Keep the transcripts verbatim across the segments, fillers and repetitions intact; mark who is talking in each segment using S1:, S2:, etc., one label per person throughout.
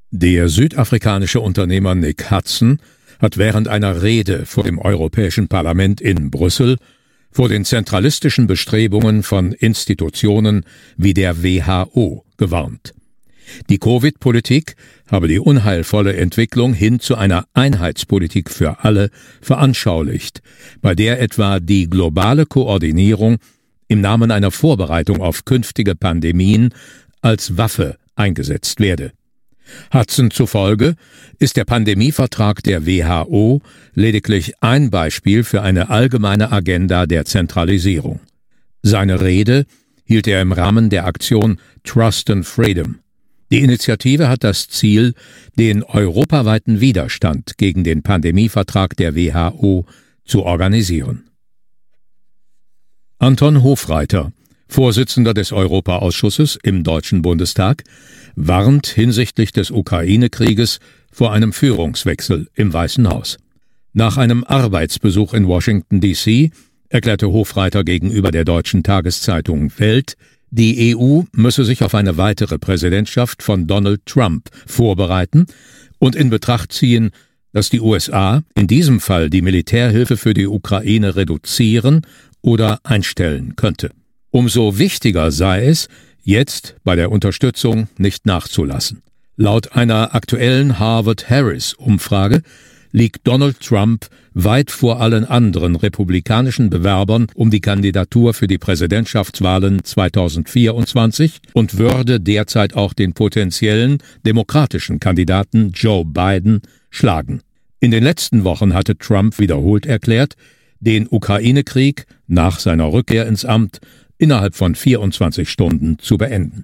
S1: Der südafrikanische Unternehmer Nick Hudson hat während einer Rede vor dem Europäischen Parlament in Brüssel vor den zentralistischen Bestrebungen von Institutionen wie der W H O gewarnt. Die Covid-Politik habe die unheilvolle Entwicklung hin zu einer Einheitspolitik für alle veranschaulicht, bei der etwa die globale Koordinierung im Namen einer Vorbereitung auf künftige Pandemien als Waffe eingesetzt werde. Hudson zufolge ist der Pandemievertrag der W H O lediglich ein Beispiel für eine allgemeine Agenda der Zentralisierung. Seine Rede hielt er im Rahmen der Aktion Trust and Freedom. Die Initiative hat das Ziel, den europaweiten Widerstand gegen den Pandemievertrag der W H O zu organisieren. Anton Hofreiter, Vorsitzender des Europaausschusses im Deutschen Bundestag, warnt hinsichtlich des Ukraine-Krieges vor einem Führungswechsel im Weißen Haus. Nach einem Arbeitsbesuch in Washington D C erklärte Hofreiter gegenüber der deutschen Tageszeitung Welt, die E U müsse sich auf eine weitere Präsidentschaft von Donald Trump vorbereiten und in Betracht ziehen, dass die U S A in diesem Fall die Militärhilfe für die Ukraine reduzieren oder einstellen könnte. Umso wichtiger sei es, jetzt bei der Unterstützung nicht nachzulassen. Laut einer aktuellen Harvard-Harris-Umfrage liegt Donald Trump weit vor allen anderen republikanischen Bewerbern um die Kandidatur für die Präsidentschaftswahlen zweitausendvierundzwanzig und würde derzeit auch den potenziellen demokratischen Kandidaten Joe Biden schlagen. In den letzten Wochen hatte Trump wiederholt erklärt, den Ukraine-Krieg nach seiner Rückkehr ins Amt innerhalb von vierundzwanzig Stunden zu beenden.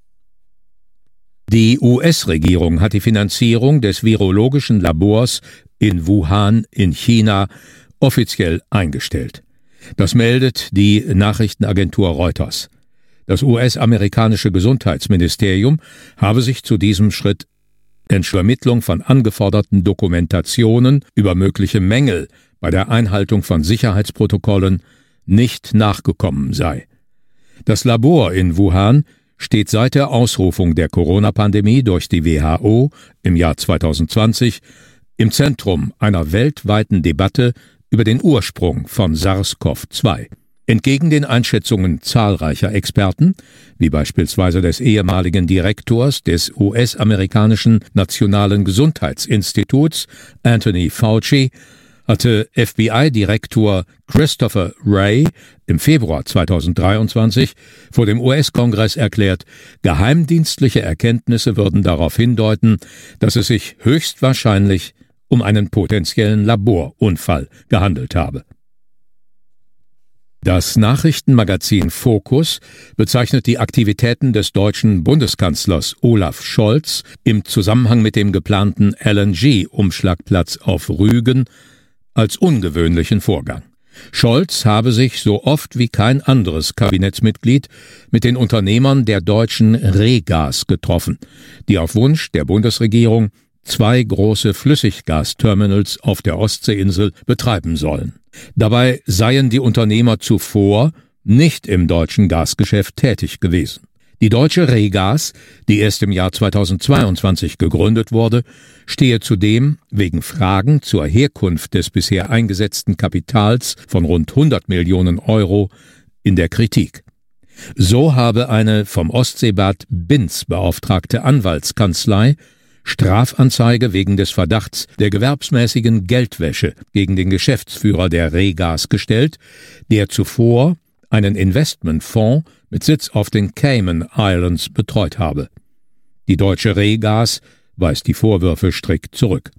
S1: Die U S-Regierung hat die Finanzierung des virologischen Labors in Wuhan in China offiziell eingestellt. Das meldet die Nachrichtenagentur Reuters. Das U S-amerikanische Gesundheitsministerium habe sich zu diesem Schritt in Vermittlung von angeforderten Dokumentationen über mögliche Mängel bei der Einhaltung von Sicherheitsprotokollen nicht nachgekommen sei. Das Labor in Wuhan steht seit der Ausrufung der Corona-Pandemie durch die W H O im Jahr zweitausendzwanzig im Zentrum einer weltweiten Debatte über den Ursprung von SARS-CoV zwei. Entgegen den Einschätzungen zahlreicher Experten, wie beispielsweise des ehemaligen Direktors des U S-amerikanischen Nationalen Gesundheitsinstituts, Anthony Fauci, hatte F B I-Direktor Christopher Wray im Februar zweitausenddreiundzwanzig vor dem U S-Kongress erklärt, geheimdienstliche Erkenntnisse würden darauf hindeuten, dass es sich höchstwahrscheinlich um einen potenziellen Laborunfall gehandelt habe. Das Nachrichtenmagazin Focus bezeichnet die Aktivitäten des deutschen Bundeskanzlers Olaf Scholz im Zusammenhang mit dem geplanten L N G-Umschlagplatz auf Rügen als ungewöhnlichen Vorgang. Scholz habe sich so oft wie kein anderes Kabinettsmitglied mit den Unternehmern der deutschen Regas getroffen, die auf Wunsch der Bundesregierung zwei große Flüssiggasterminals auf der Ostseeinsel betreiben sollen. Dabei seien die Unternehmer zuvor nicht im deutschen Gasgeschäft tätig gewesen. Die deutsche Regas, die erst im Jahr zweitausendzweiundzwanzig gegründet wurde, stehe zudem wegen Fragen zur Herkunft des bisher eingesetzten Kapitals von rund hundert Millionen Euro in der Kritik. So habe eine vom Ostseebad Binz beauftragte Anwaltskanzlei Strafanzeige wegen des Verdachts der gewerbsmäßigen Geldwäsche gegen den Geschäftsführer der Regas gestellt, der zuvor einen Investmentfonds mit Sitz auf den Cayman Islands betreut habe. Die deutsche Regas weist die Vorwürfe strikt zurück.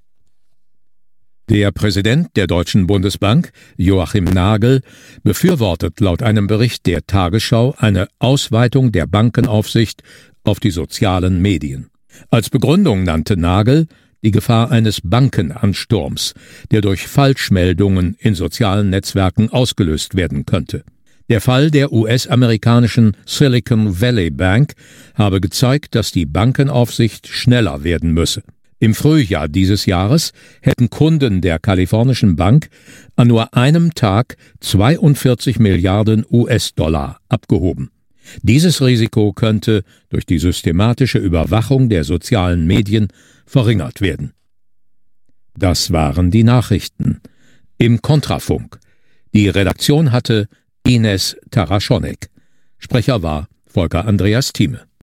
S1: Der Präsident der Deutschen Bundesbank, Joachim Nagel, befürwortet laut einem Bericht der Tagesschau eine Ausweitung der Bankenaufsicht auf die sozialen Medien. Als Begründung nannte Nagel die Gefahr eines Bankenansturms, der durch Falschmeldungen in sozialen Netzwerken ausgelöst werden könnte. Der Fall der U S-amerikanischen Silicon Valley Bank habe gezeigt, dass die Bankenaufsicht schneller werden müsse. Im Frühjahr dieses Jahres hätten Kunden der kalifornischen Bank an nur einem Tag zweiundvierzig Milliarden U S-Dollar abgehoben. Dieses Risiko könnte durch die systematische Überwachung der sozialen Medien verringert werden. Das waren die Nachrichten. Im Kontrafunk. Die Redaktion hatte Ines Taraschonek. Sprecher war Volker Andreas Thieme.